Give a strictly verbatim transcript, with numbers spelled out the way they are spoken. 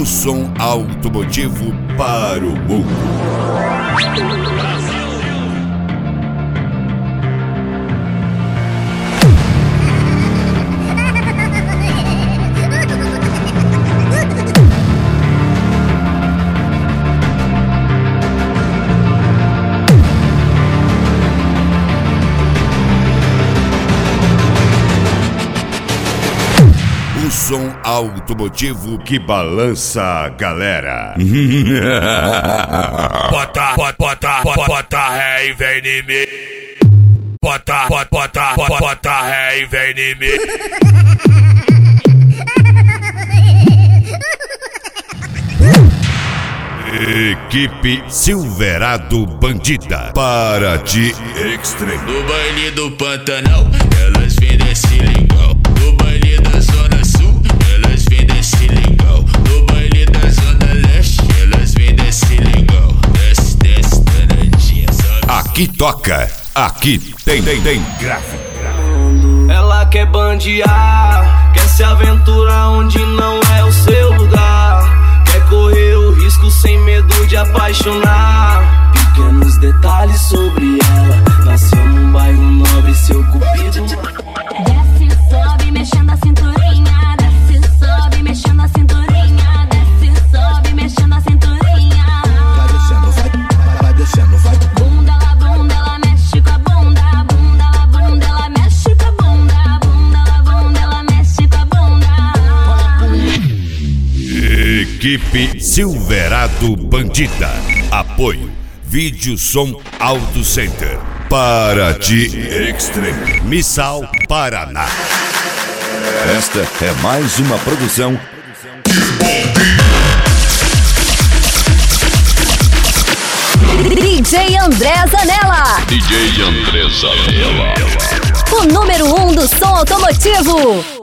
O som automotivo para o mundo. O som automotivo que balança a galera. Bota, bota, bota, bota, bota ré e vem em mim. Bota, bota, bota, bota, bota ré e vem em mim. Equipe Silverado Bandida para de extremo. No baile do Pantanal, elas vêm desse legal. No baile da Zona Sul, elas vêm desse legal. No baile da Zona Leste, elas vêm desse legal. Desce, desce, danadinha, sabe? Aqui toca, aqui tem, tem, tem gráfico. Ela quer bandear, quer se aventurar onde não é o seu lugar. Quer correr o risco sem medo de apaixonar. Pequenos detalhes sobre ela. Nasceu num bairro nobre, seu cupido. Desce, sobe, mexendo a cinturinha. Desce, sobe, mexendo a cinturinha. Desce, sobe, mexendo a cinturinha. Vai descendo, vai, vai descendo, vai. Bunda, ela, bunda, ela mexe com a bunda. Bunda, ela, bunda, ela mexe com a bunda. Bunda, ela, bunda, ela mexe com a bunda. Equipe Silverado Bandida. Apoio Vídeo Som Auto Center para de extremo. Missal, Paraná. Esta é mais uma produção D J André Zanella. D J André Zanella. O número um do som automotivo.